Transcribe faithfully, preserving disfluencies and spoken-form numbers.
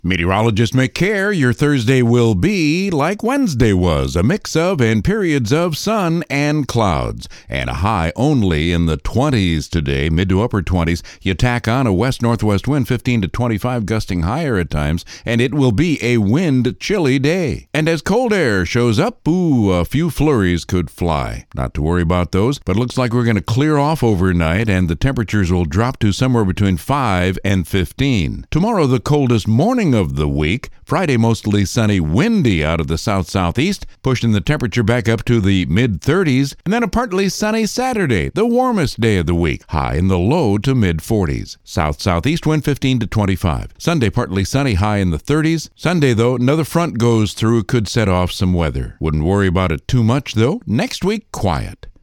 Meteorologist McCare, your Thursday will be like Wednesday was, a mix of and periods of sun and clouds, and a high only in the twenties today, mid to upper twenties. You tack on a west-northwest wind, fifteen to twenty-five, gusting higher at times, and it will be a wind-chilly day. And as cold air shows up, ooh, a few flurries could fly. Not to worry about those, but it looks like we're going to clear off overnight, and the temperatures will drop to somewhere between five and fifteen. Tomorrow, the coldest morning of the week. Friday, mostly sunny, windy out of the south-southeast, pushing the temperature back up to the mid-thirties, and then a partly sunny Saturday, the warmest day of the week, high in the low to mid-forties. South-southeast wind fifteen to twenty-five. Sunday, partly sunny, high in the thirties. Sunday, though, another front goes through, could set off some weather. Wouldn't worry about it too much, though. Next week, quiet.